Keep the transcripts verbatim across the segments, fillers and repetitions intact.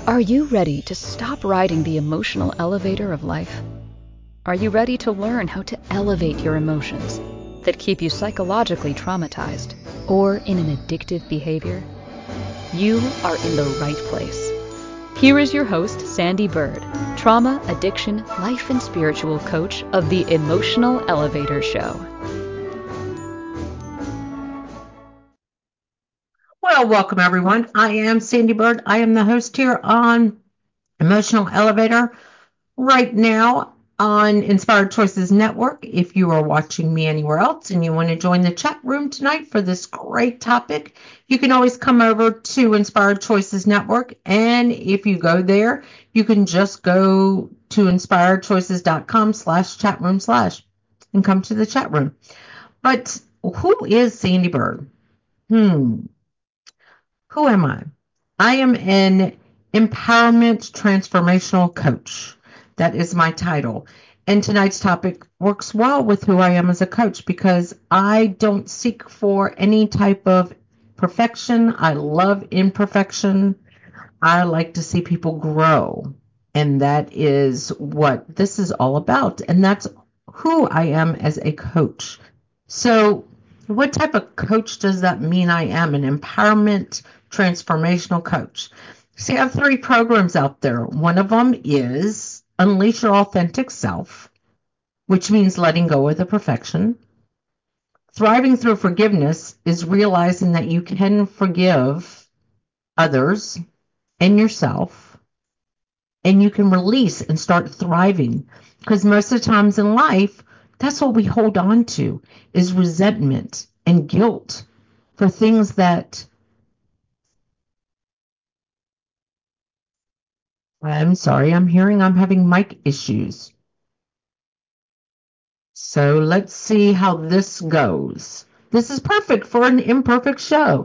Are you ready to stop riding the emotional elevator of life? Are you ready to learn how to elevate your emotions that keep you psychologically traumatized or in an addictive behavior? You are in the right place. Here is your host, Sandy Bird, trauma, addiction, life, and spiritual coach of the Emotional Elevator Show. Well, welcome everyone. I am Sandy Bird. I am the host here on Emotional Elevator right now on Inspired Choices Network. If you are watching me anywhere else and you want to join the chat room tonight for this great topic, you can always come over to Inspired Choices Network. And if you go there, you can just go to inspiredchoices.com slash chat room slash and come to the chat room. But who is Sandy Bird? Hmm. Who am I? I am an empowerment transformational coach. That is my title. And tonight's topic works well with who I am as a coach because I don't seek for any type of perfection. I love imperfection. I like to see people grow. And that is what this is all about. And that's who I am as a coach. So, what type of coach does that mean I am? An empowerment transformational coach. See, I have three programs out there. One of them is Unleash Your Authentic Self, which means letting go of the perfection. Thriving through forgiveness is realizing that you can forgive others and yourself, and you can release and start thriving. Because most of the times in life, that's what we hold on to is resentment and guilt for things that I'm sorry, I'm hearing I'm having mic issues. So let's see how this goes. This is perfect for an imperfect show.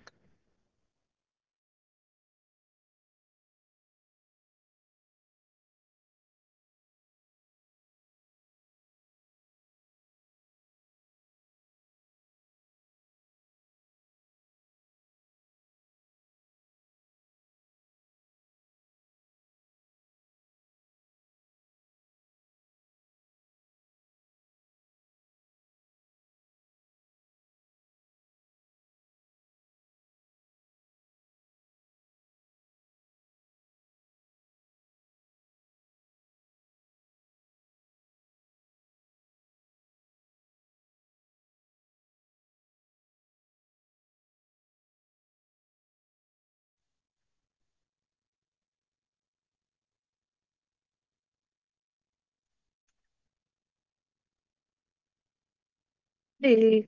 Hey.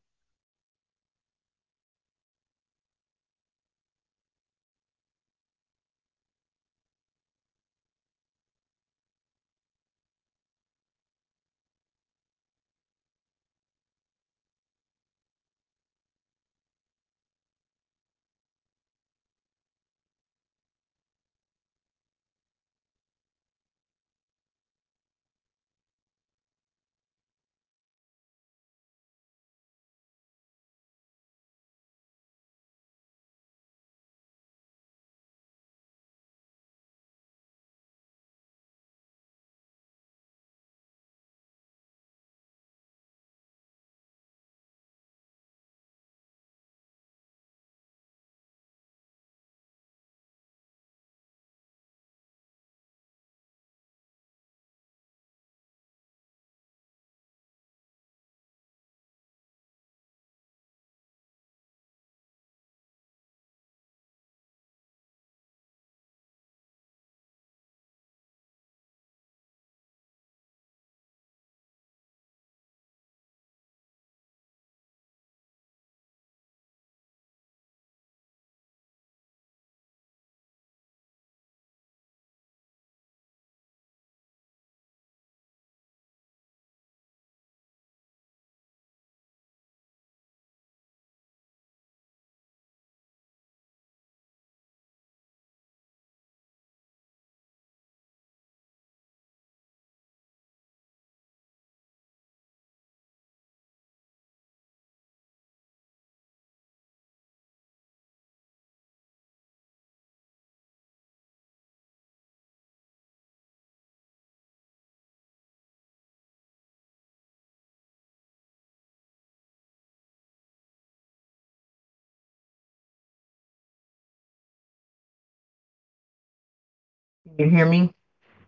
Can you hear me?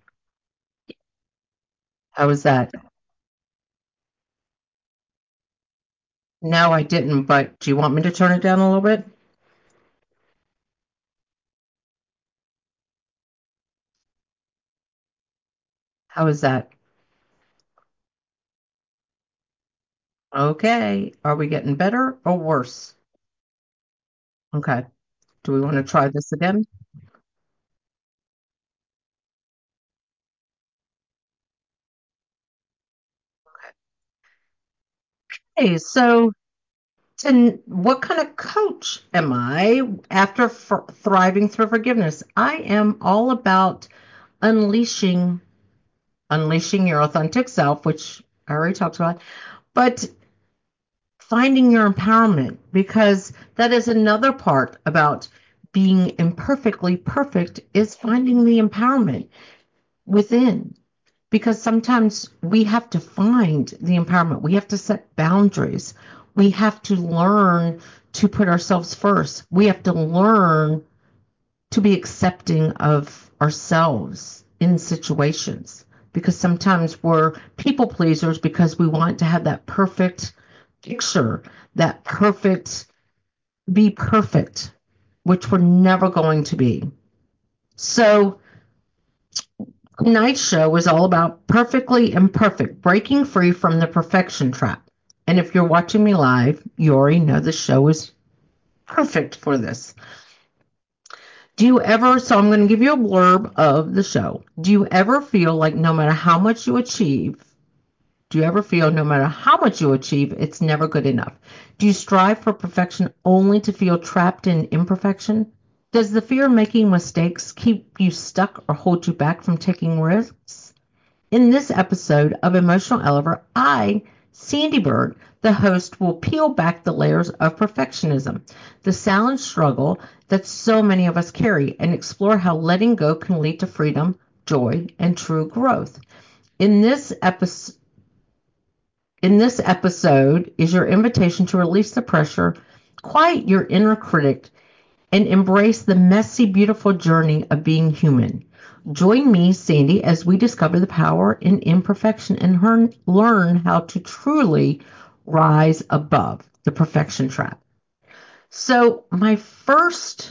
How was that? No, I didn't, but do you want me to turn it down a little bit? How is that? Okay. Are we getting better or worse? Okay. Do we want to try this again? Hey, so to, what kind of coach am I after f- thriving through forgiveness? I am all about unleashing unleashing your authentic self, which I already talked about, but finding your empowerment, because that is another part about being imperfectly perfect, is finding the empowerment within, because sometimes we have to find the empowerment. We have to set boundaries. We have to learn to put ourselves first. We have to learn to be accepting of ourselves in situations, because sometimes we're people pleasers because we want to have that perfect picture, that perfect, be perfect, which we're never going to be. So tonight's show is all about perfectly imperfect, breaking free from the perfection trap. And if you're watching me live, you already know the show is perfect for this. Do you ever, so I'm going to give you a blurb of the show. Do you ever feel like no matter how much you achieve, do you ever feel no matter how much you achieve, it's never good enough? Do you strive for perfection only to feel trapped in imperfection? Does the fear of making mistakes keep you stuck or hold you back from taking risks? In this episode of Emotional Elevator, I, Sandy Bird, the host, will peel back the layers of perfectionism, the silent struggle that so many of us carry, and explore how letting go can lead to freedom, joy, and true growth. In this episode, in this episode is your invitation to release the pressure, quiet your inner critic, and embrace the messy, beautiful journey of being human. Join me, Sandy, as we discover the power in imperfection and learn, learn how to truly rise above the perfection trap. So, my first,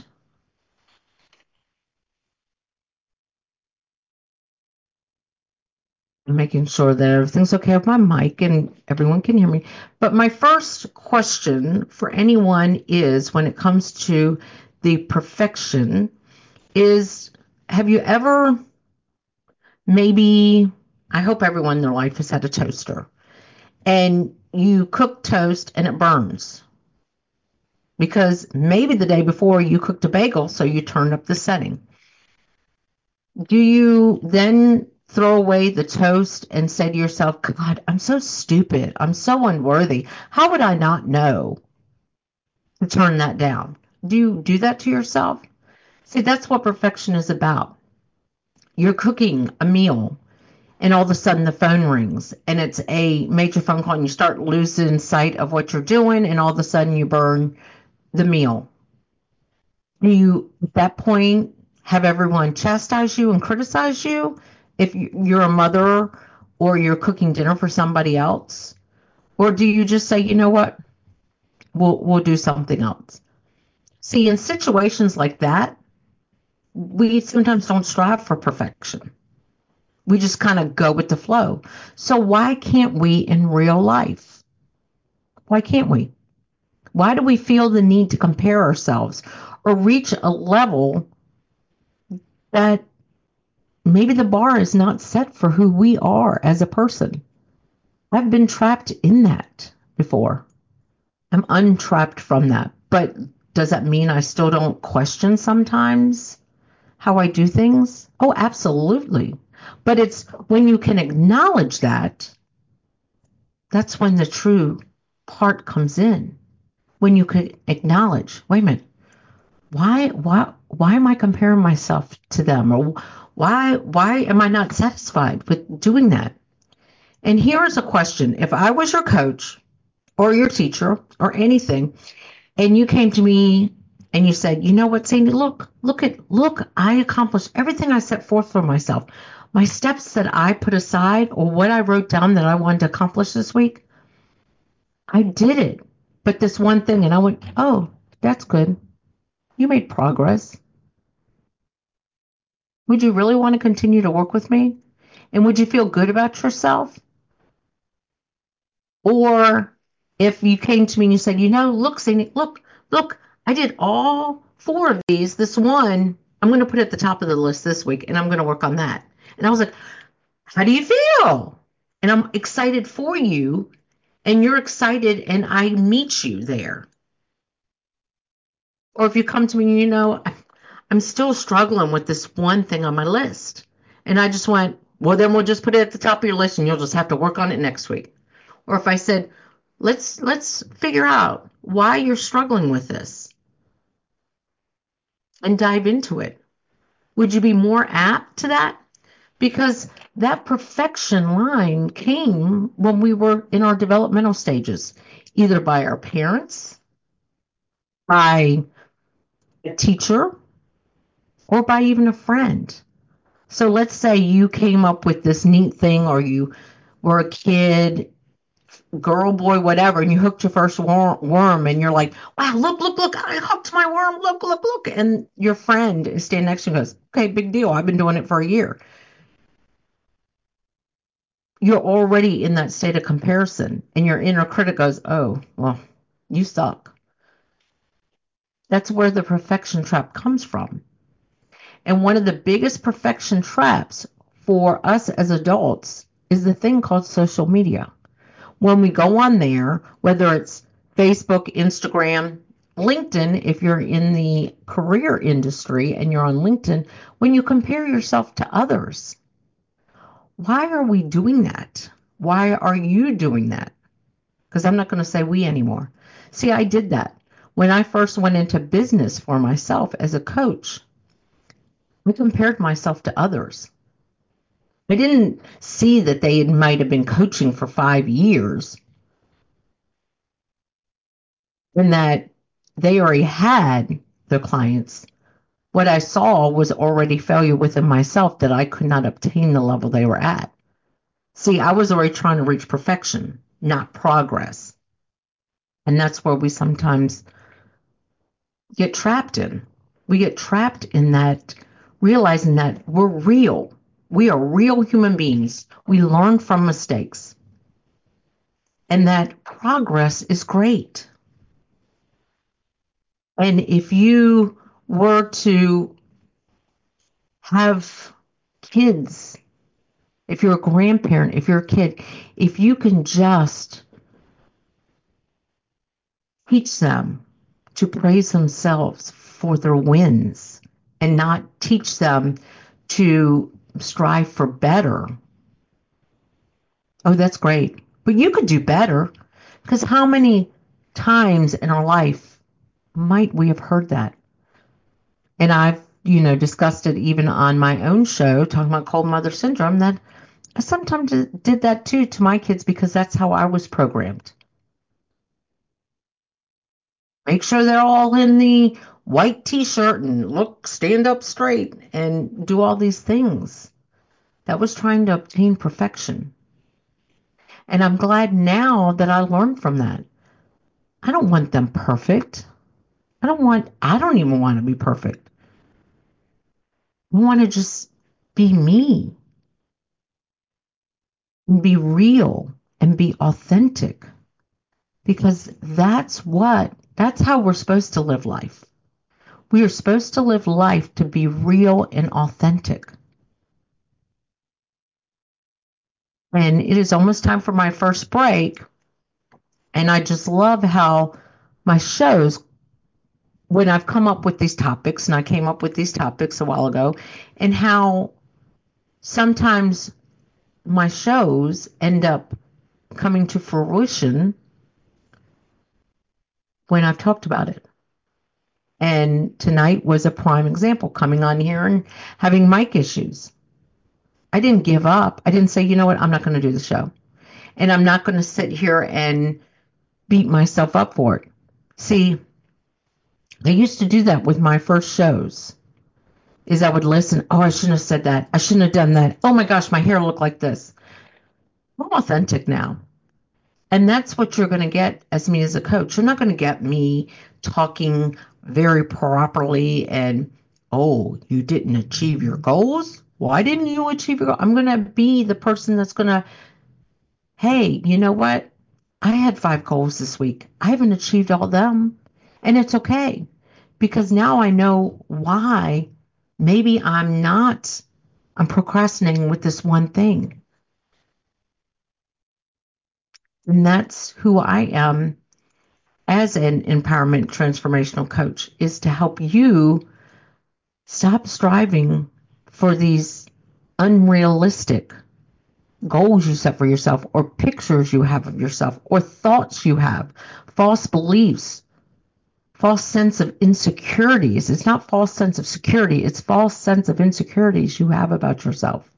making sure that everything's okay with my mic and everyone can hear me. But my first question for anyone is, when it comes to the perfection, is have you ever, maybe, I hope everyone in their life has had a toaster, and you cook toast and it burns because maybe the day before you cooked a bagel, so you turned up the setting. Do you then throw away the toast and say to yourself, God, I'm so stupid. I'm so unworthy. How would I not know to turn that down? Do you do that to yourself? See, that's what perfection is about. You're cooking a meal, and all of a sudden the phone rings and it's a major phone call, and you start losing sight of what you're doing, and all of a sudden you burn the meal. Do you at that point have everyone chastise you and criticize you if you're a mother or you're cooking dinner for somebody else? Or do you just say, you know what, we'll we'll do something else? See, in situations like that, we sometimes don't strive for perfection. We just kind of go with the flow. So why can't we in real life? Why can't we? Why do we feel the need to compare ourselves or reach a level that maybe the bar is not set for who we are as a person? I've been trapped in that before. I'm untrapped from that. But does that mean I still don't question sometimes how I do things? Oh, absolutely. But it's when you can acknowledge that, that's when the true part comes in. When you could acknowledge, wait a minute, why why why am I comparing myself to them? Or why why am I not satisfied with doing that? And here is a question. If I was your coach or your teacher or anything, and you came to me and you said, you know what, Sandy, look, look at, look, I accomplished everything I set forth for myself. My steps that I put aside or what I wrote down that I wanted to accomplish this week, I did it. But this one thing, and I went, oh, that's good. You made progress. Would you really want to continue to work with me? And would you feel good about yourself? Or if you came to me and you said, you know, look, Sandy, look, look, I did all four of these. This one, I'm going to put at the top of the list this week, and I'm going to work on that. And I was like, how do you feel? And I'm excited for you, and you're excited, and I meet you there. Or if you come to me and you know, I'm still struggling with this one thing on my list. And I just went, well, then we'll just put it at the top of your list and you'll just have to work on it next week. Or if I said, let's let's figure out why you're struggling with this and dive into it. Would you be more apt to that? Because that perfection line came when we were in our developmental stages, either by our parents, by a teacher, or by even a friend. So let's say you came up with this neat thing, or you were a kid, girl, boy, whatever, and you hooked your first wor- worm, and you're like, wow, look, look, look, I hooked my worm, look, look, look. And your friend is standing next to you and goes, okay, big deal. I've been doing it for a year. You're already in that state of comparison, and your inner critic goes, oh, well, you suck. That's where the perfection trap comes from. And one of the biggest perfection traps for us as adults is the thing called social media. When we go on there, whether it's Facebook, Instagram, LinkedIn, if you're in the career industry and you're on LinkedIn, when you compare yourself to others, why are we doing that? Why are you doing that? Because I'm not going to say we anymore. See, I did that. When I first went into business for myself as a coach, I compared myself to others. I didn't see that they might have been coaching for five years and that they already had their clients. What I saw was already failure within myself that I could not obtain the level they were at. See, I was already trying to reach perfection, not progress. And that's where we sometimes get trapped in. We get trapped in that, realizing that we're real. We are real human beings. We learn from mistakes. And that progress is great. And if you were to have kids, if you're a grandparent, if you're a kid, if you can just teach them to praise themselves for their wins and not teach them to strive for better, oh, that's great. But you could do better, because how many times in our life might we have heard that? And I've, you know, discussed it even on my own show, talking about cold mother syndrome, that I sometimes did that too to my kids because that's how I was programmed. Make sure they're all in the white t-shirt and look, stand up straight and do all these things. That was trying to obtain perfection. And I'm glad now that I learned from that. I don't want them perfect. I don't want, I don't even want to be perfect. I want to just be me and be real and be authentic, because that's what, that's how we're supposed to live life. We are supposed to live life to be real and authentic. And it is almost time for my first break. And I just love how my shows, when I've come up with these topics, and I came up with these topics a while ago, and how sometimes my shows end up coming to fruition when I've talked about it. And tonight was a prime example, coming on here and having mic issues. I didn't give up. I didn't say, you know what, I'm not going to do the show. And I'm not going to sit here and beat myself up for it. See, I used to do that with my first shows. Is I would listen. Oh, I shouldn't have said that. I shouldn't have done that. Oh my gosh, my hair looked like this. I'm authentic now. And that's what you're going to get as me as a coach. You're not going to get me talking very properly and, oh, you didn't achieve your goals? Why didn't you achieve your goals? I'm going to be the person that's going to, hey, you know what? I had five goals this week. I haven't achieved all of them. And it's okay because now I know why maybe I'm not, I'm procrastinating with this one thing. And that's who I am as an empowerment transformational coach, is to help you stop striving for these unrealistic goals you set for yourself, or pictures you have of yourself, or thoughts you have, false beliefs, false sense of insecurities. It's not false sense of security, it's false sense of insecurities you have about yourself.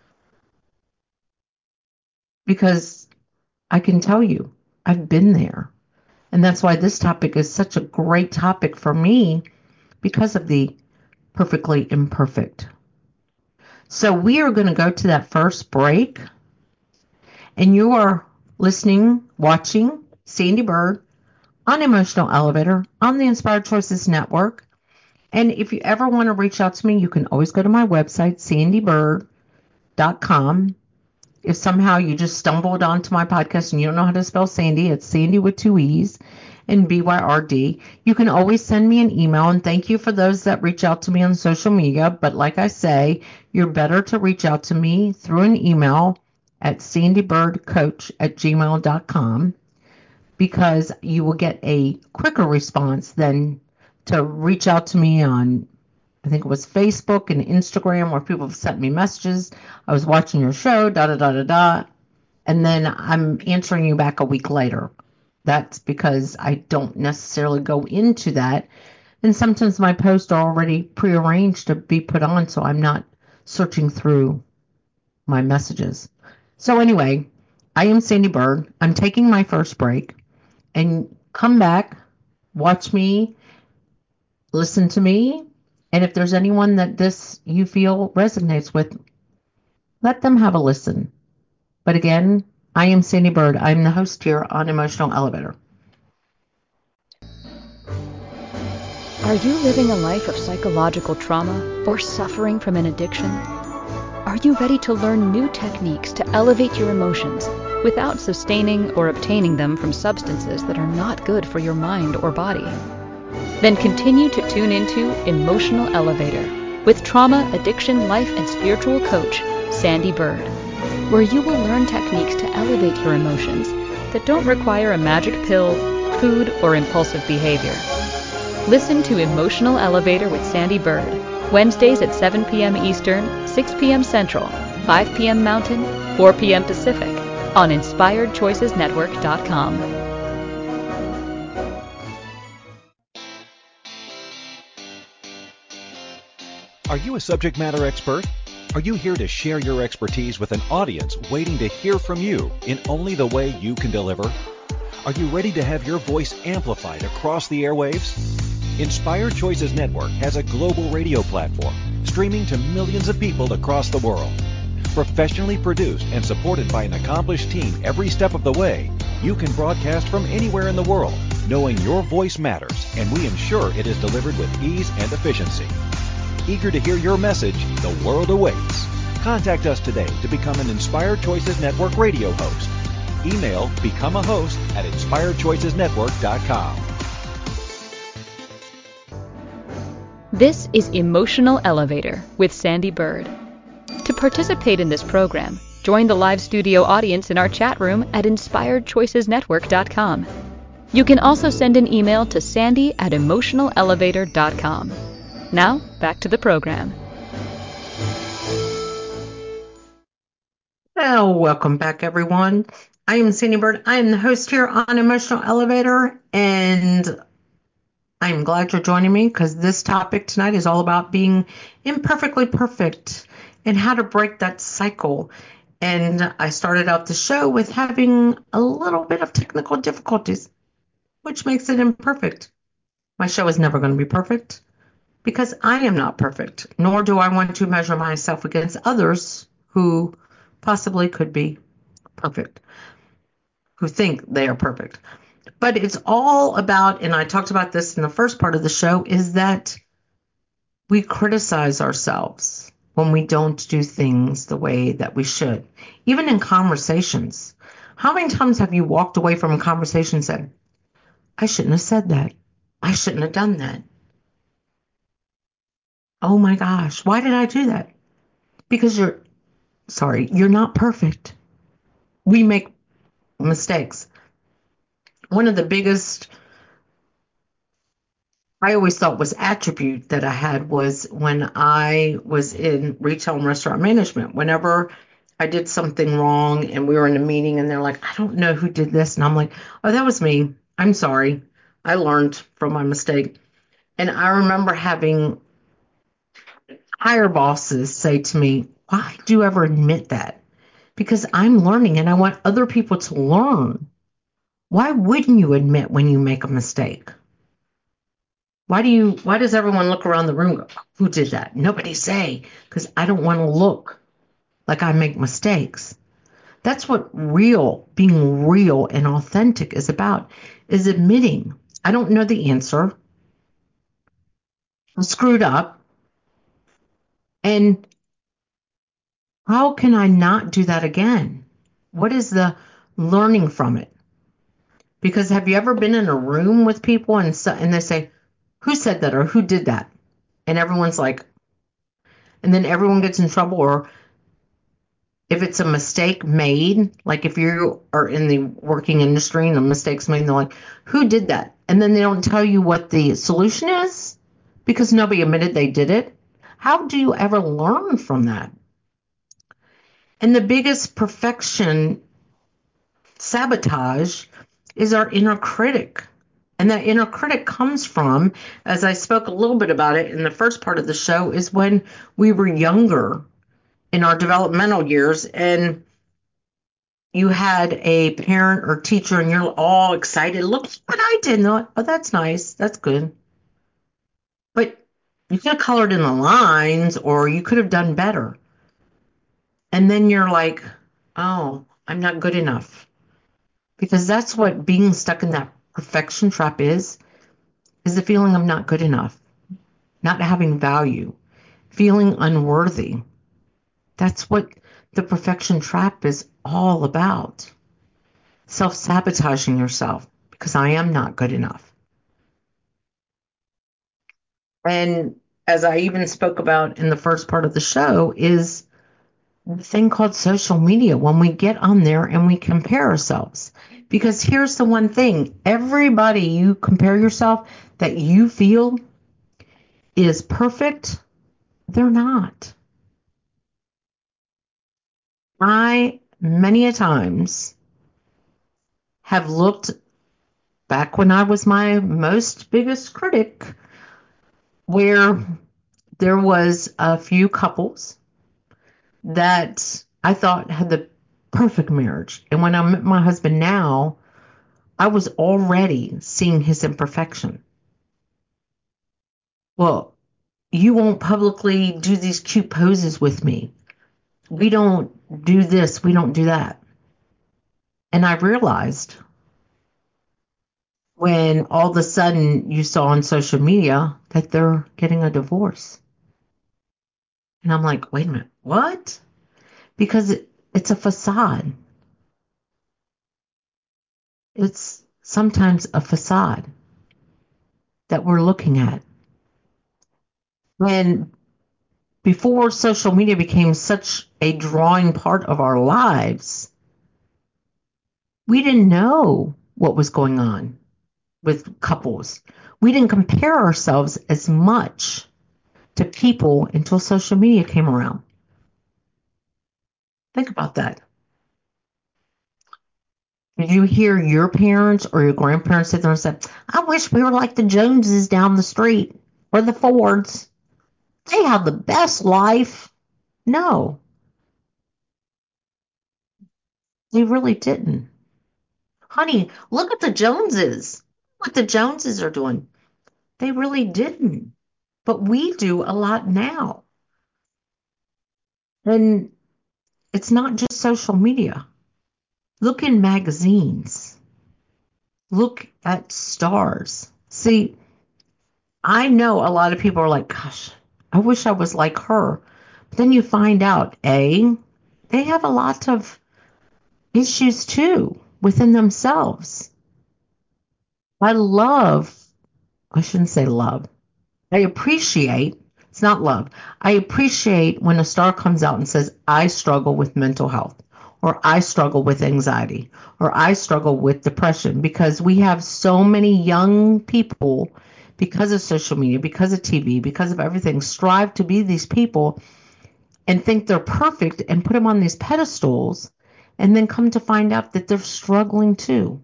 Because I can tell you, I've been there. And that's why this topic is such a great topic for me, because of the perfectly imperfect. So we are going to go to that first break, and you are listening, watching Sandy Bird on Emotional Elevator on the Inspired Choices Network. And if you ever want to reach out to me, you can always go to my website, sandy bird dot com. If somehow you just stumbled onto my podcast and you don't know how to spell Sandy, it's Sandy with two E's and B Y R D. You can always send me an email, and thank you for those that reach out to me on social media. But like I say, you're better to reach out to me through an email at sandy bird coach at gmail dot com, because you will get a quicker response than to reach out to me on, I think it was Facebook and Instagram, where people have sent me messages. I was watching your show, da da da da da, and then I'm answering you back a week later. That's because I don't necessarily go into that. And sometimes my posts are already prearranged to be put on, so I'm not searching through my messages. So anyway, I am Sandy Bird. I'm taking my first break, and come back, watch me, listen to me, and if there's anyone that this you feel resonates with, let them have a listen. But again, I am Sandy Bird. I'm the host here on Emotional Elevator. Are you living a life of psychological trauma or suffering from an addiction? Are you ready to learn new techniques to elevate your emotions without sustaining or obtaining them from substances that are not good for your mind or body? Then continue to tune into Emotional Elevator with trauma, addiction, life, and spiritual coach, Sandy Bird, where you will learn techniques to elevate your emotions that don't require a magic pill, food, or impulsive behavior. Listen to Emotional Elevator with Sandy Bird, Wednesdays at seven p.m. Eastern, six p.m. Central, five p.m. Mountain, four p.m. Pacific, on inspired choices network dot com. Are you a subject matter expert? Are you here to share your expertise with an audience waiting to hear from you in only the way you can deliver? Are you ready to have your voice amplified across the airwaves? Inspired Choices Network has a global radio platform streaming to millions of people across the world. Professionally produced and supported by an accomplished team every step of the way, you can broadcast from anywhere in the world, knowing your voice matters, and we ensure it is delivered with ease and efficiency. Eager to hear your message, the world awaits. Contact us today to become an Inspired Choices Network radio host. Email become a host at inspired choices network dot com. This is Emotional Elevator with Sandy Bird. To participate in this program, join the live studio audience in our chat room at inspired choices network dot com. You can also send an email to sandy at emotional elevator dot com. Now, back to the program. Well, welcome back, everyone. I am Sandy Bird. I am the host here on Emotional Elevator, and I'm glad you're joining me, because this topic tonight is all about being imperfectly perfect and how to break that cycle. And I started out the show with having a little bit of technical difficulties, which makes it imperfect. My show is never going to be perfect because I am not perfect, nor do I want to measure myself against others who possibly could be perfect, who think they are perfect. But it's all about, and I talked about this in the first part of the show, is that we criticize ourselves when we don't do things the way that we should, even in conversations. How many times have you walked away from a conversation and said, I shouldn't have said that. I shouldn't have done that. Oh my gosh, why did I do that? Because you're, sorry, you're not perfect. We make mistakes. One of the biggest, I always thought was attribute that I had was when I was in retail and restaurant management. Whenever I did something wrong and we were in a meeting and they're like, I don't know who did this. And I'm like, oh, that was me. I'm sorry. I learned from my mistake. And I remember having higher bosses say to me, why do you ever admit that? Because I'm learning and I want other people to learn. Why wouldn't you admit when you make a mistake? Why do you, why does everyone look around the room and go, who did that? Nobody say, because I don't want to look like I make mistakes. That's what real, being real and authentic is about, is admitting, I don't know the answer. I screwed up. And how can I not do that again? What is the learning from it? Because have you ever been in a room with people and so, and they say, who said that or who did that? And everyone's like, and then everyone gets in trouble. Or if it's a mistake made, like if you are in the working industry and a mistake's made, and they're like, who did that? And then they don't tell you what the solution is because nobody admitted they did it. How do you ever learn from that? And the biggest perfection sabotage is our inner critic. And that inner critic comes from, as I spoke a little bit about it in the first part of the show, is when we were younger in our developmental years and you had a parent or teacher and you're all excited. Look what I did. And they're like, oh, that's nice. That's good. But you could have colored in the lines or you could have done better. And then you're like, oh, I'm not good enough. Because that's what being stuck in that perfection trap is, is the feeling of not good enough, not having value, feeling unworthy. That's what the perfection trap is all about. Self-sabotaging yourself because I am not good enough. And as I even spoke about in the first part of the show is the thing called social media when we get on there and we compare ourselves. Because here's the one thing, everybody you compare yourself that you feel is perfect, they're not. I, many a times, have looked back when I was my most biggest critic, where there was a few couples that I thought had the perfect marriage. And when I met my husband now, I was already seeing his imperfection. Well, you won't publicly do these cute poses with me. We don't do this. We don't do that. And I realized when all of a sudden you saw on social media that they're getting a divorce. And I'm like, wait a minute, what? Because it, it's a facade. It's sometimes a facade that we're looking at. When before social media became such a drawing part of our lives, we didn't know what was going on with couples. We didn't compare ourselves as much to people until social media came around. Think about that. Did you hear your parents or your grandparents sit there and say, I wish we were like the Joneses down the street or the Fords? They have the best life. No, they really didn't. Honey, look at the Joneses. What the Joneses are doing. They really didn't. But we do a lot now. And it's not just social media. Look in magazines. Look at stars. See, I know a lot of people are like, gosh, I wish I was like her. But then you find out, A, they have a lot of issues too within themselves. I love, I shouldn't say love. I appreciate, it's not love. I appreciate when a star comes out and says, I struggle with mental health, or I struggle with anxiety, or I struggle with depression, because we have so many young people, because of social media, because of T V, because of everything, strive to be these people and think they're perfect and put them on these pedestals, and then come to find out that they're struggling too.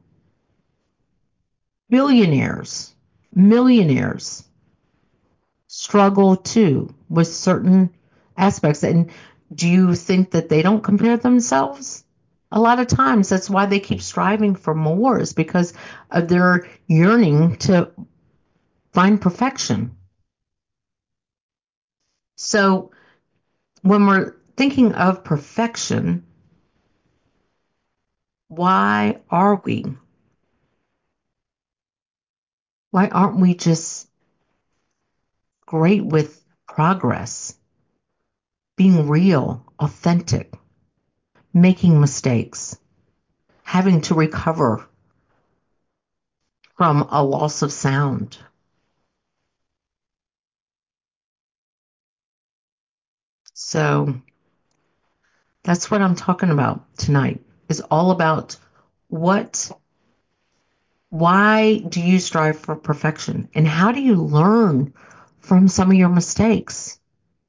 Billionaires, millionaires struggle too with certain aspects. And do you think that they don't compare themselves? A lot of times that's why they keep striving for more, is because of their yearning to find perfection. So when we're thinking of perfection, why are we? Why aren't we just great with progress, being real, authentic, making mistakes, having to recover from a loss of sound? So that's what I'm talking about tonight, is all about what, why do you strive for perfection? And how do you learn from some of your mistakes?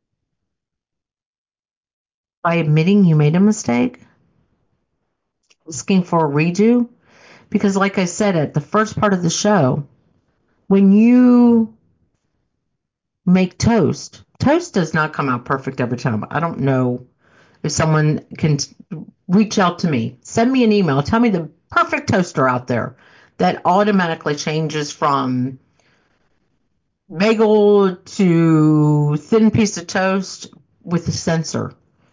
By admitting you made a mistake, asking for a redo. Because like I said at the first part of the show, when you make toast, toast does not come out perfect every time. I don't know if someone can t- reach out to me, send me an email, tell me the perfect toaster out there that automatically changes from bagel to thin piece of toast with a sensor.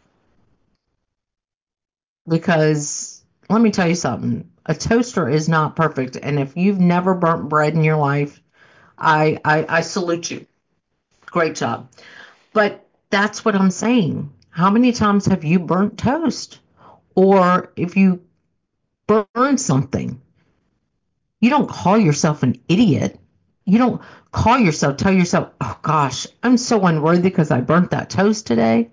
Because let me tell you something, a toaster is not perfect. And if you've never burnt bread in your life, I, I, I salute you. Great job. But that's what I'm saying. How many times have you burnt toast? Or if you burn something, you don't call yourself an idiot. You don't call yourself, tell yourself, oh gosh, I'm so unworthy because I burnt that toast today.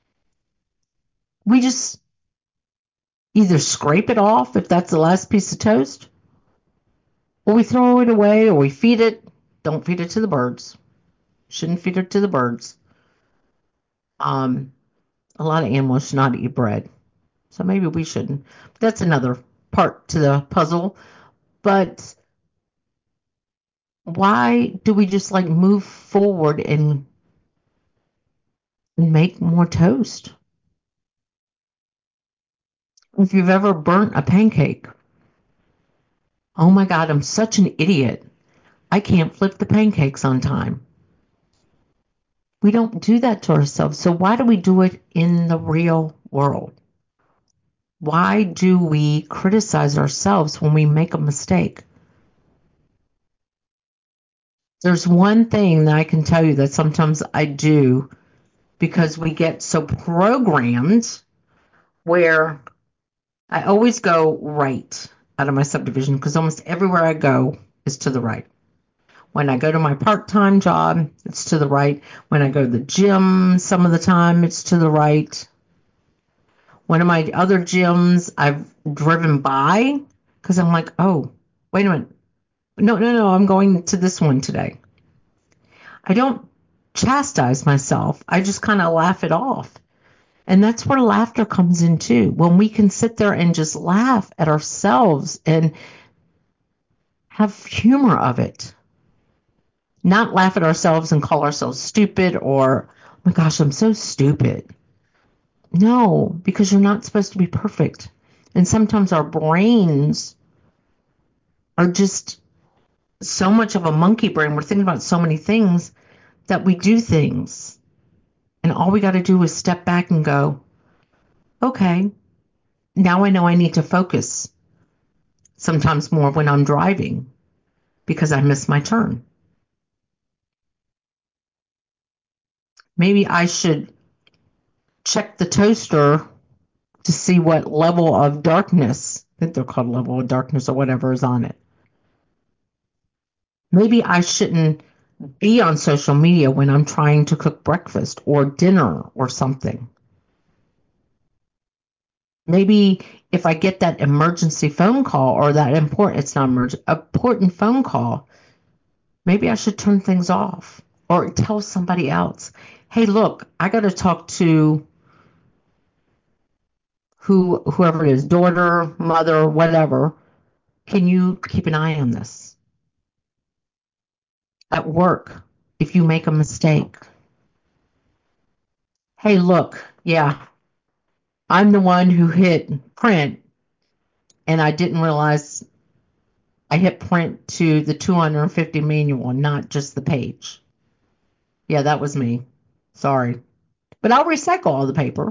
We just either scrape it off if that's the last piece of toast, or we throw it away, or we feed it. Don't feed it to the birds. Shouldn't feed it to the birds. Um, a lot of animals should not eat bread, so maybe we shouldn't. But that's another part to the puzzle. But why do we just like move forward and make more toast? If you've ever burnt a pancake, oh my God, I'm such an idiot. I can't flip the pancakes on time. We don't do that to ourselves. So why do we do it in the real world? Why do we criticize ourselves when we make a mistake? There's one thing that I can tell you that sometimes I do, because we get so programmed, where I always go right out of my subdivision, because almost everywhere I go is to the right. When I go to my part-time job, it's to the right. When I go to the gym, some of the time, it's to the right. One of my other gyms I've driven by because I'm like, oh, wait a minute. No, no, no, I'm going to this one today. I don't chastise myself. I just kind of laugh it off. And that's where laughter comes in too. When we can sit there and just laugh at ourselves and have humor of it. Not laugh at ourselves and call ourselves stupid, or, oh my gosh, I'm so stupid. No, because you're not supposed to be perfect. And sometimes our brains are just so much of a monkey brain. We're thinking about so many things that we do things. And all we got to do is step back and go, okay, now I know I need to focus sometimes more when I'm driving because I miss my turn. Maybe I should check the toaster to see what level of darkness, I think they're called level of darkness or whatever is on it. Maybe I shouldn't be on social media when I'm trying to cook breakfast or dinner or something. Maybe if I get that emergency phone call or that important, it's not emergent, important phone call, maybe I should turn things off or tell somebody else, hey, look, I got to talk to who, whoever it is, daughter, mother, whatever. Can you keep an eye on this? At work, if you make a mistake, hey, look, yeah, I'm the one who hit print and I didn't realize I hit print to the two hundred fifty manual, not just the page. Yeah, that was me. Sorry. But I'll recycle all the paper.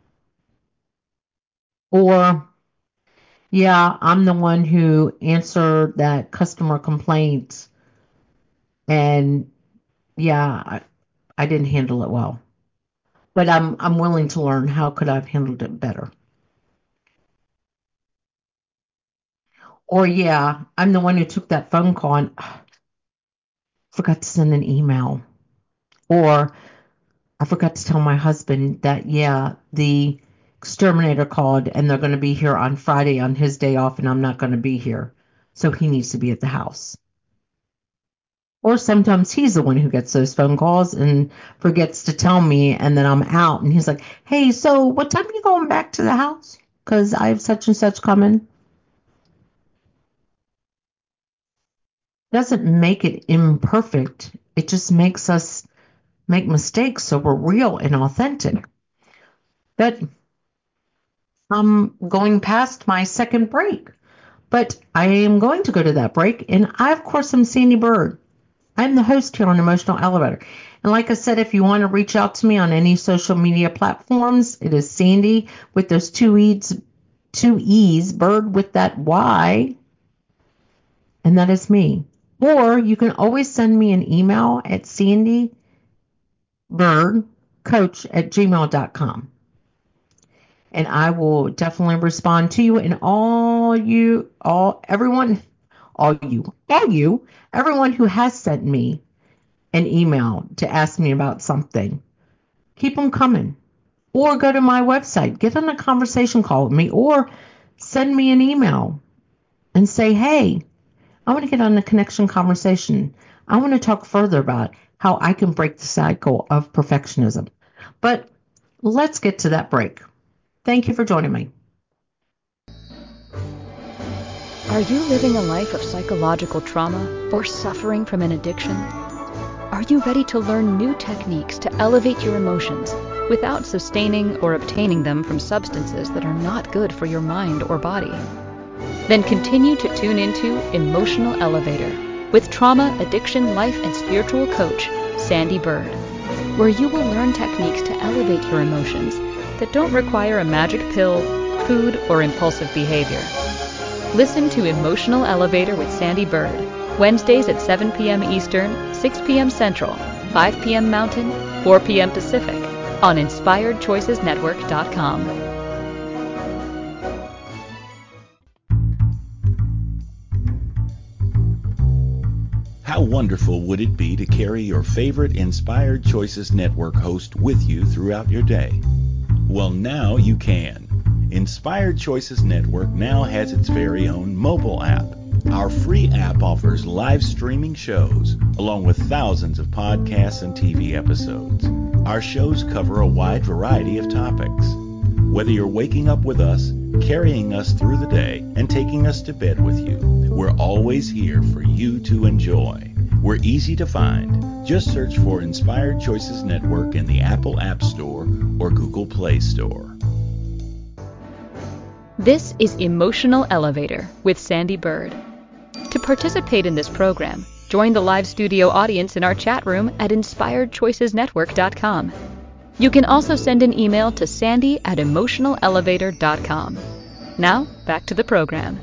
Or, yeah, I'm the one who answered that customer complaint and yeah, I, I didn't handle it well. But I'm I'm willing to learn how could I have handled it better. Or yeah, I'm the one who took that phone call and uh, forgot to send an email. Or I forgot to tell my husband that, yeah, the exterminator called and they're going to be here on Friday on his day off and I'm not going to be here. So he needs to be at the house. Or sometimes he's the one who gets those phone calls and forgets to tell me and then I'm out and he's like, hey, so what time are you going back to the house? Because I have such and such coming. Doesn't make it imperfect. It just makes us make mistakes so we're real and authentic. But I'm going past my second break. But I am going to go to that break. And I, of course, am Sandy Bird. I'm the host here on Emotional Elevator. And like I said, if you want to reach out to me on any social media platforms, it is Sandy with those two E's, two E's, Bird with that Y. And that is me. Or you can always send me an email at sandybirdcoach at gmail dot com. And I will definitely respond to you and all you, all, everyone, all you, all you, everyone who has sent me an email to ask me about something. Keep them coming. Or go to my website, get on a conversation call with me, or send me an email and say, hey, I want to get on a connection conversation. I want to talk further about how I can break the cycle of perfectionism. But let's get to that break. Thank you for joining me. Are you living a life of psychological trauma or suffering from an addiction? Are you ready to learn new techniques to elevate your emotions without sustaining or obtaining them from substances that are not good for your mind or body? Then continue to tune into Emotional Elevator with trauma, addiction, life, and spiritual coach, Sandy Bird, where you will learn techniques to elevate your emotions that don't require a magic pill, food, or impulsive behavior. Listen to Emotional Elevator with Sandy Bird, Wednesdays at seven p.m. Eastern, six p.m. Central, five p.m. Mountain, four p.m. Pacific, on inspired choices network dot com. How wonderful would it be to carry your favorite Inspired Choices Network host with you throughout your day? Well, now you can. Inspired Choices Network now has its very own mobile app. Our free app offers live streaming shows, along with thousands of podcasts and T V episodes. Our shows cover a wide variety of topics. Whether you're waking up with us, carrying us through the day, and taking us to bed with you, we're always here for you to enjoy. We're easy to find. Just search for Inspired Choices Network in the Apple App Store or Google Play Store. This is Emotional Elevator with Sandy Bird. To participate in this program, join the live studio audience in our chat room at inspired choices network dot com. You can also send an email to sandy at emotional elevator dot com. Now, back to the program.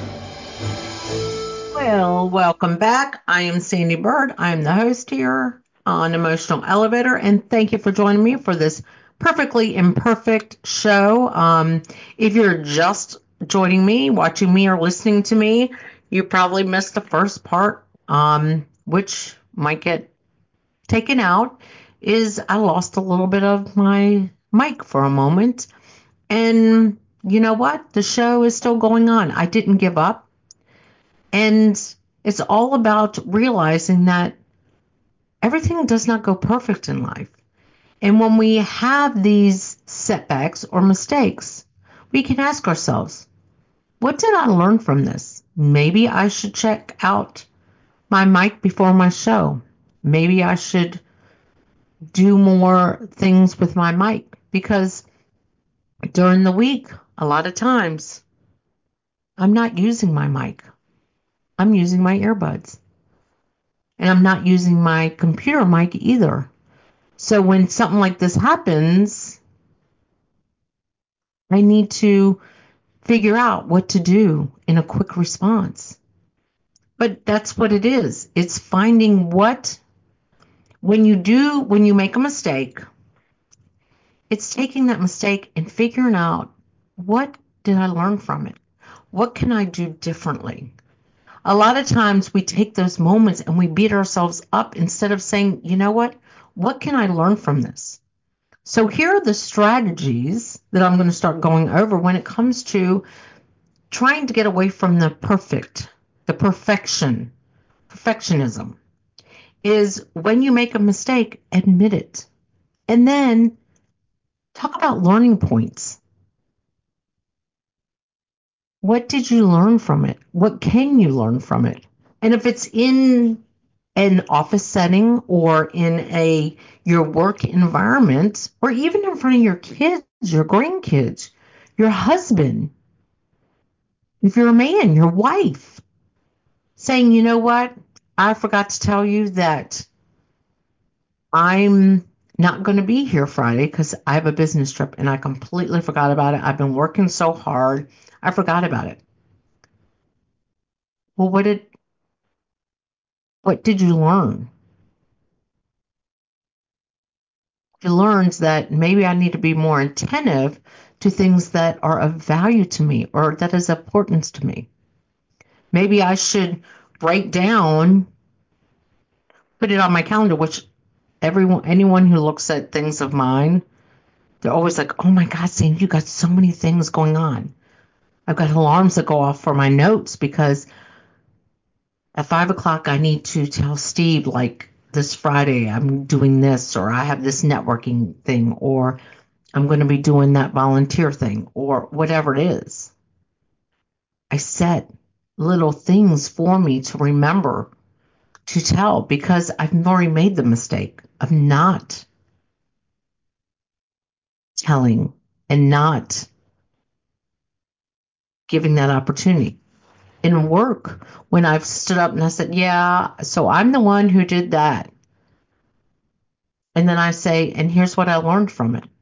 Well, welcome back. I am Sandy Bird. I am the host here on Emotional Elevator, and thank you for joining me for this perfectly imperfect show. Um, if you're just joining me, watching me, or listening to me, you probably missed the first part, um, which might get taken out, is I lost a little bit of my mic for a moment. And you know what? The show is still going on. I didn't give up. And it's all about realizing that everything does not go perfect in life. And when we have these setbacks or mistakes, we can ask ourselves, what did I learn from this? Maybe I should check out my mic before my show. Maybe I should do more things with my mic, because during the week, a lot of times, I'm not using my mic. I'm using my earbuds. And I'm not using my computer mic either. So when something like this happens, I need to figure out what to do in a quick response. But that's what it is. It's finding what, when you do, when you make a mistake, it's taking that mistake and figuring out, what did I learn from it? What can I do differently? A lot of times we take those moments and we beat ourselves up instead of saying, you know what? What can I learn from this? So here are the strategies that I'm going to start going over when it comes to trying to get away from the perfect, the perfection, perfectionism. Is when you make a mistake, admit it. And then talk about learning points. What did you learn from it? What can you learn from it? And if it's in an office setting or in a your work environment, or even in front of your kids, your grandkids, your husband, if you're a man, your wife, saying, you know what, I forgot to tell you that I'm not going to be here Friday because I have a business trip and I completely forgot about it. I've been working so hard. I forgot about it. Well, what did what did you learn? You learned that maybe I need to be more attentive to things that are of value to me or that is of importance to me. Maybe I should write down, put it on my calendar, which everyone, anyone who looks at things of mine, they're always like, oh my God, Sandy, you got so many things going on. I've got alarms that go off for my notes because at five o'clock I need to tell Steve, like, this Friday I'm doing this, or I have this networking thing, or I'm going to be doing that volunteer thing, or whatever it is. I set little things for me to remember to tell because I've already made the mistake of not telling and not giving that opportunity. In work, when I've stood up and I said, yeah, so I'm the one who did that. And then I say, and here's what I learned from it.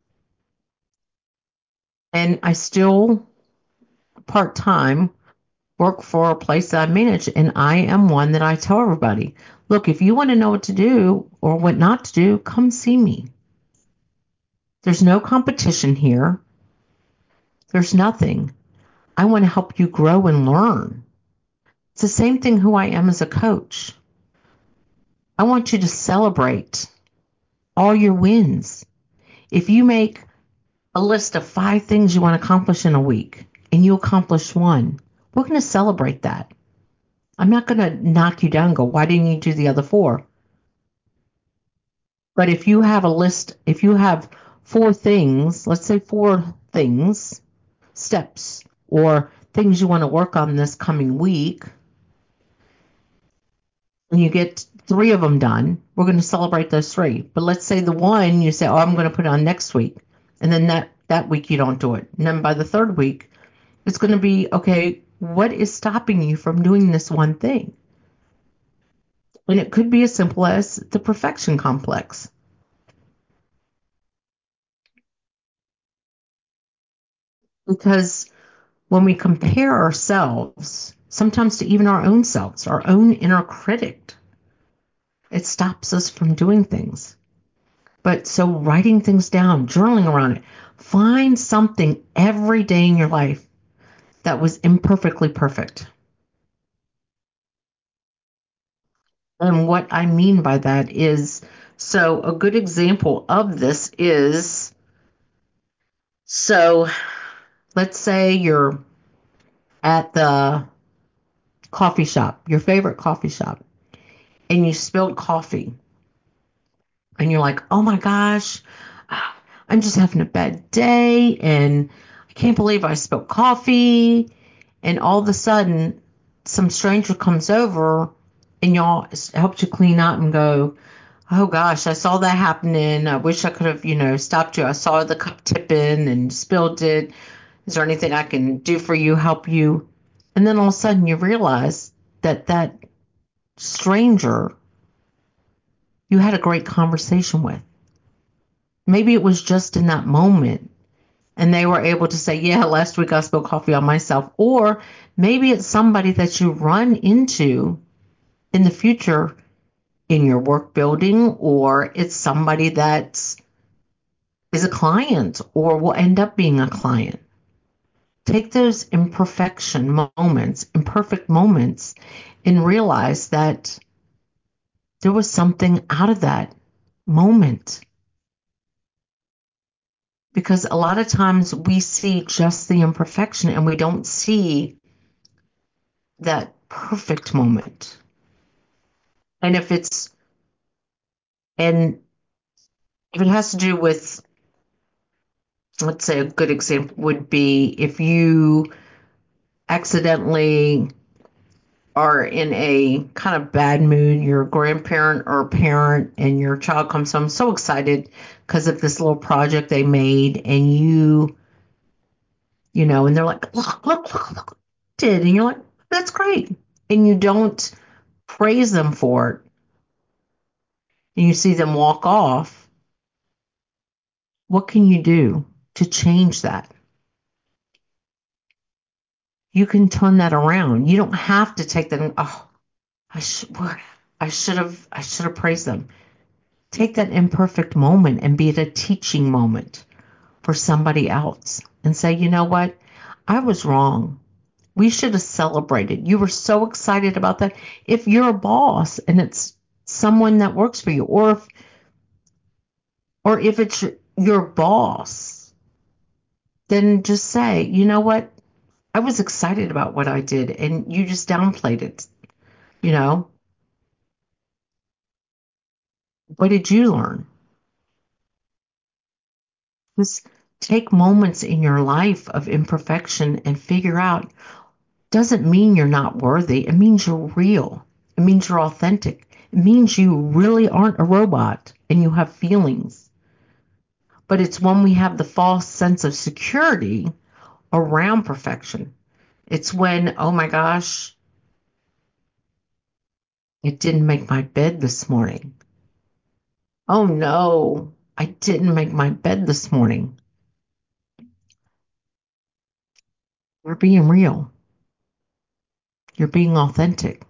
And I still part-time work for a place that I manage, and I am one that I tell everybody, look, if you want to know what to do or what not to do, come see me. There's no competition here. There's nothing. I want to help you grow and learn. It's the same thing who I am as a coach. I want you to celebrate all your wins. If you make a list of five things you want to accomplish in a week and you accomplish one, we're going to celebrate that. I'm not going to knock you down and go, why didn't you do the other four? But if you have a list, if you have four things, let's say four things, steps, or things you want to work on this coming week, and you get three of them done, we're going to celebrate those three. But let's say the one you say, oh, I'm going to put it on next week. And then that, that week you don't do it. And then by the third week, it's going to be, okay, What is stopping you from doing this one thing? And it could be as simple as the perfection complex. Because when we compare ourselves, sometimes to even our own selves, our own inner critic, it stops us from doing things. But so writing things down, journaling around it, find something every day in your life that was imperfectly perfect. And what I mean by that is, so a good example of this is, so let's say you're at the coffee shop, your favorite coffee shop, and you spilled coffee. And you're like, oh my gosh, I'm just having a bad day. And I can't believe I spilled coffee. And all of a sudden, some stranger comes over and y'all helps you clean up and go, oh gosh, I saw that happening. I wish I could have, you know, stopped you. I saw the cup tipping and spilled it. Is there anything I can do for you, help you? And then all of a sudden you realize that that stranger you had a great conversation with. Maybe it was just in that moment and they were able to say, yeah, last week I spilled coffee on myself. Or maybe it's somebody that you run into in the future in your work building, or it's somebody that is a client or will end up being a client. Take those imperfection moments, imperfect moments, and realize that there was something out of that moment. Because a lot of times we see just the imperfection and we don't see that perfect moment. And if it's, and if it has to do with, let's say a good example would be if you accidentally are in a kind of bad mood, you're a grandparent or a parent, and your child comes home so excited because of this little project they made, and you, you know, and they're like, look, look, look, look, did, and you're like, that's great, and you don't praise them for it, and you see them walk off. What can you do to change that? You can turn that around. You don't have to take that. And, oh, I should, I should have, I should have praised them. Take that imperfect moment and be it a teaching moment for somebody else and say, you know what? I was wrong. We should have celebrated. You were so excited about that. If you're a boss and it's someone that works for you, or if, or if it's your, your boss, then just say, you know what? I was excited about what I did and you just downplayed it. You know, what did you learn? Just take moments in your life of imperfection and figure out, doesn't mean you're not worthy. It means you're real. It means you're authentic. It means you really aren't a robot and you have feelings. But it's when we have the false sense of security around perfection. It's when, oh my gosh, it didn't make my bed this morning. Oh no, I didn't make my bed this morning. You're being real. You're being authentic.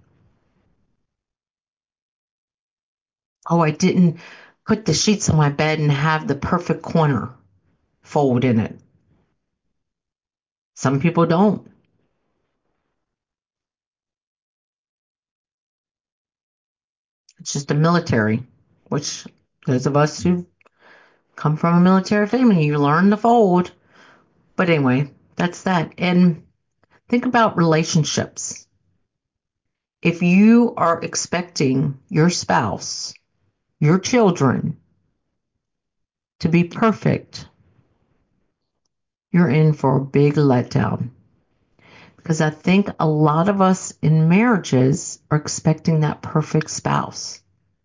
Oh, I didn't put the sheets on my bed and have the perfect corner fold in it. Some people don't. It's just a military, which those of us who come from a military family, you learn to fold. But anyway, that's that. And think about relationships. If you are expecting your spouse, your children to be perfect, you're in for a big letdown. Because I think a lot of us in marriages are expecting that perfect spouse.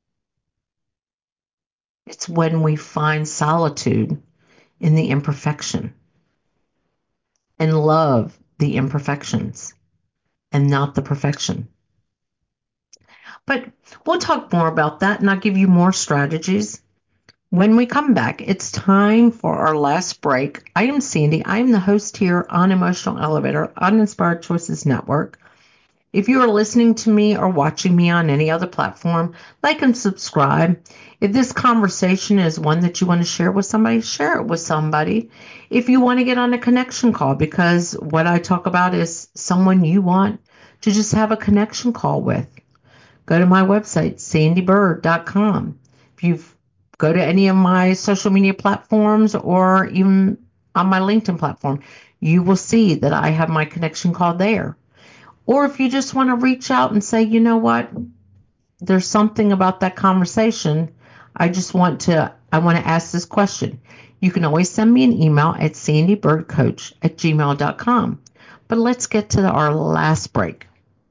It's when we find solitude in the imperfection and love the imperfections. and not the perfection. But we'll talk more about that, and I'll give you more strategies. When we come back, it's time for our last break. I am Sandy. I am the host here on Emotional Elevator on Inspired Choices Network. If you are listening to me or watching me on any other platform, like and subscribe. If this conversation is one that you want to share with somebody, share it with somebody. If you want to get on a connection call, because what I talk about is someone you want to just have a connection call with, go to my website, sandy bird dot com. If you go to any of my social media platforms or even on my LinkedIn platform, you will see that I have my connection call there. Or if you just want to reach out and say, you know what, there's something about that conversation. I just want to, I want to ask this question. You can always send me an email at sandy bird coach at gmail dot com. But let's get to our last break.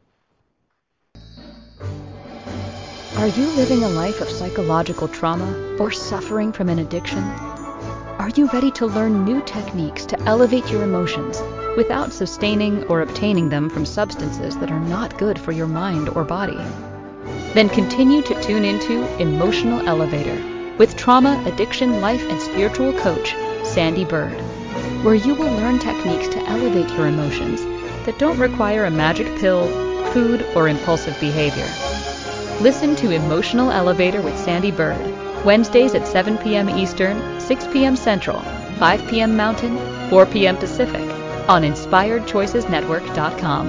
Are you living a life of psychological trauma or suffering from an addiction? Are you ready to learn new techniques to elevate your emotions without sustaining or obtaining them from substances that are not good for your mind or body? Then continue to tune into Emotional Elevator with trauma, addiction, life, and spiritual coach, Sandy Bird, where you will learn techniques to elevate your emotions that don't require a magic pill, food, or impulsive behavior. Listen to Emotional Elevator with Sandy Bird, Wednesdays at seven p.m. Eastern, six p.m. Central, five p.m. Mountain, four p.m. Pacific, on inspired choices network dot com.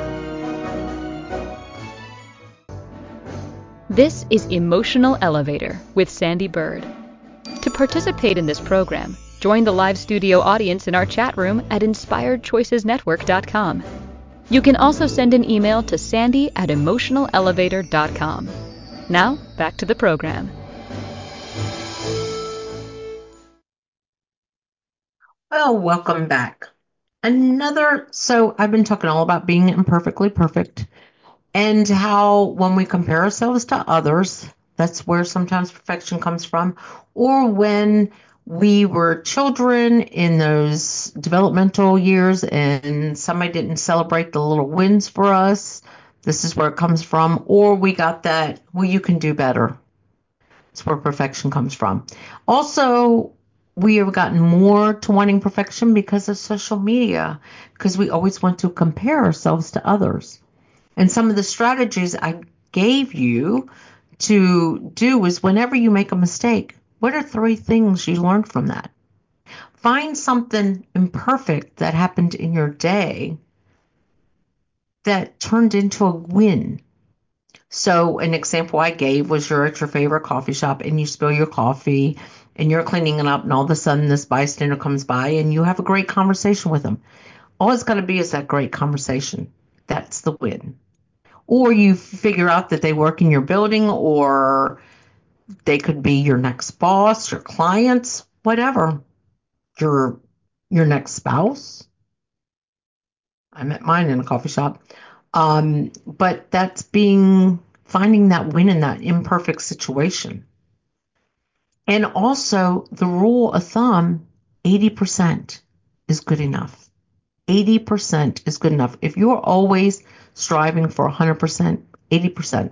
This is Emotional Elevator with Sandy Bird. To participate in this program, join the live studio audience in our chat room at inspired choices network dot com. You can also send an email to sandy at emotional elevator dot com. Now, back to the program. Well, welcome back. Another, so I've been talking all about being imperfectly perfect and how when we compare ourselves to others, that's where sometimes perfection comes from, or when we were children in those developmental years and somebody didn't celebrate the little wins for us, this is where it comes from, or we got that, well, you can do better. That's where perfection comes from. Also, we have gotten more to wanting perfection because of social media, because we always want to compare ourselves to others. And some of the strategies I gave you to do is whenever you make a mistake, what are three things you learned from that? Find something imperfect that happened in your day that turned into a win. So an example I gave was you're at your favorite coffee shop and you spill your coffee and you're cleaning it up, and all of a sudden this bystander comes by and you have a great conversation with them. All it's got to be is that great conversation. That's the win. Or you figure out that they work in your building, or they could be your next boss, your clients, whatever, your your next spouse. I met mine in a coffee shop. Um, but that's being finding that win in that imperfect situation. And also the rule of thumb, eighty percent is good enough. eighty percent is good enough. If you're always striving for one hundred percent, eighty percent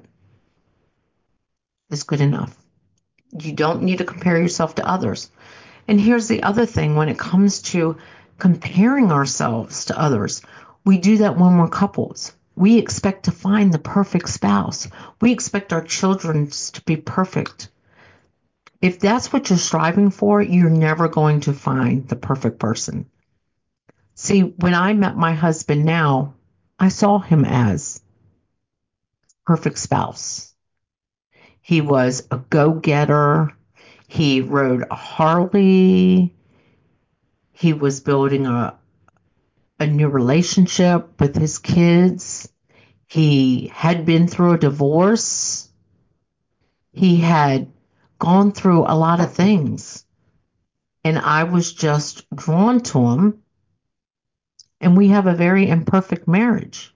is good enough. You don't need to compare yourself to others. And here's the other thing when it comes to comparing ourselves to others, we do that when we're couples. We expect to find the perfect spouse. We expect our children to be perfect. If that's what you're striving for, you're never going to find the perfect person. See, when I met my husband now, I saw him as perfect spouse. He was a go-getter. He rode a Harley. He was building a, a new relationship with his kids. He had been through a divorce. He had gone through a lot of things. And I was just drawn to him. And we have a very imperfect marriage.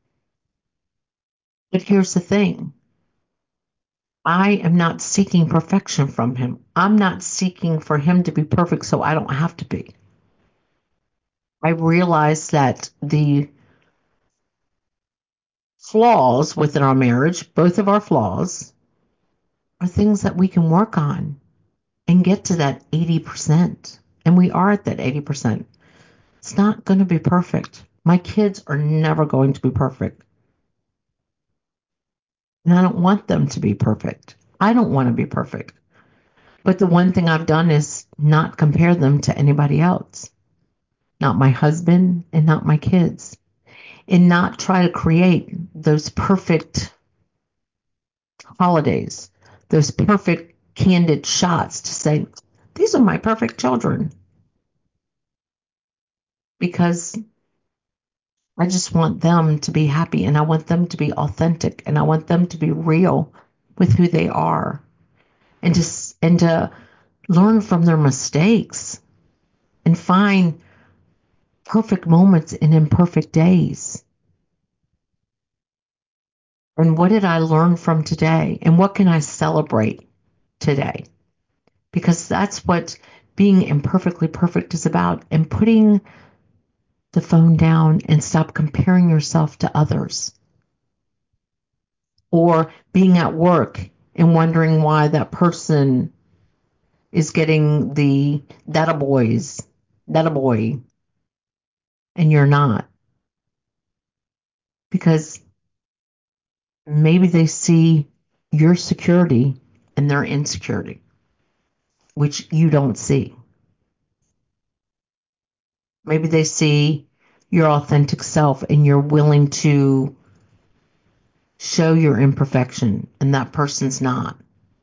But here's the thing. I am not seeking perfection from him. I'm not seeking for him to be perfect so I don't have to be. I realize that the flaws within our marriage, both of our flaws, are things that we can work on and get to that eighty percent. And we are at that eighty percent. It's not going to be perfect. My kids are never going to be perfect. And I don't want them to be perfect. I don't want to be perfect. But the one thing I've done is not compare them to anybody else. Not my husband and not my kids. And not try to create those perfect holidays, those perfect candid shots to say, these are my perfect children. Because I just want them to be happy, and I want them to be authentic, and I want them to be real with who they are, and to, and to learn from their mistakes and find perfect moments in imperfect days. And what did I learn from today? And what can I celebrate today? Because that's what being imperfectly perfect is about. And putting the phone down and stop comparing yourself to others. Or being at work and wondering why that person is getting the that a boys, that a boy, and you're not. Because maybe they see your security and their insecurity, which you don't see. Maybe they see your authentic self and you're willing to show your imperfection, and that person's not.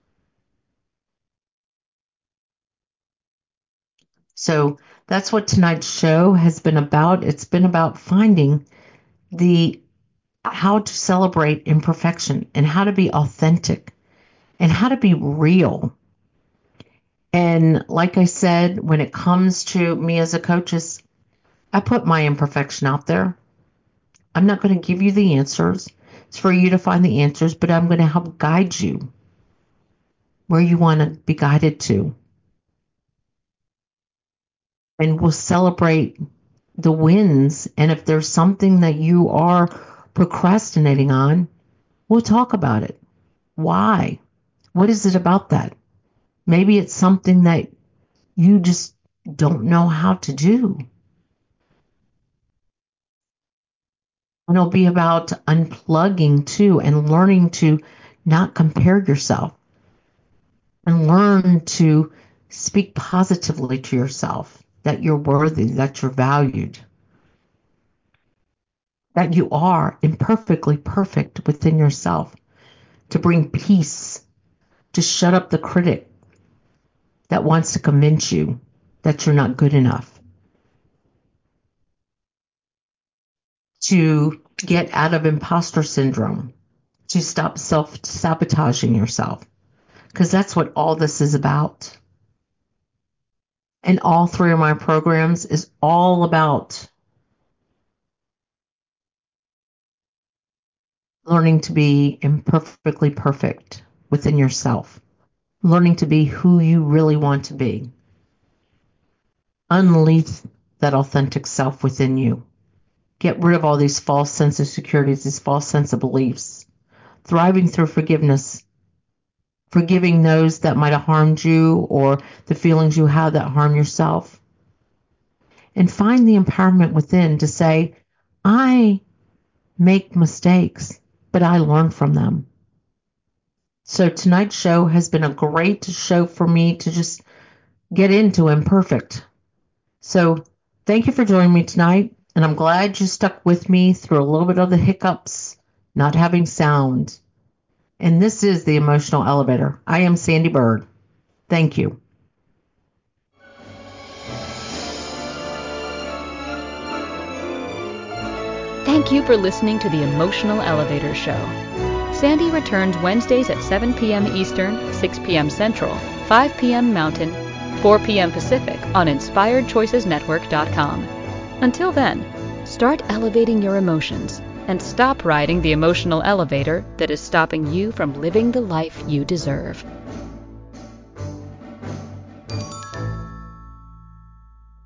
So that's what tonight's show has been about. It's been about finding the how to celebrate imperfection and how to be authentic and how to be real. And like I said, when it comes to me as a coach, is I put my imperfection out there. I'm not going to give you the answers. It's for you to find the answers, but I'm going to help guide you where you want to be guided to. And we'll celebrate the wins. And if there's something that you are procrastinating on, we'll talk about it. Why? What is it about that? Maybe it's something that you just don't know how to do. And it'll be about unplugging too and learning to not compare yourself and learn to speak positively to yourself, that you're worthy, that you're valued, that you are imperfectly perfect within yourself, to bring peace, to shut up the critic that wants to convince you that you're not good enough, to get out of imposter syndrome, to stop self-sabotaging yourself, because that's what all this is about. And all three of my programs is all about learning to be imperfectly perfect within yourself, learning to be who you really want to be. Unleash that authentic self within you. Get rid of all these false sense of securities, these false sense of beliefs. Thriving through forgiveness. Forgiving those that might have harmed you or the feelings you have that harm yourself. And find the empowerment within to say, I make mistakes, but I learn from them. So tonight's show has been a great show for me to just get into imperfect. So thank you for joining me tonight. And I'm glad you stuck with me through a little bit of the hiccups, not having sound. And this is the Emotional Elevator. I am Sandy Bird. Thank you. Thank you for listening to the Emotional Elevator Show. Sandy returns Wednesdays at seven p.m. Eastern, six p.m. Central, five p.m. Mountain, four p.m. Pacific on inspired choices network dot com. Until then, start elevating your emotions and stop riding the emotional elevator that is stopping you from living the life you deserve.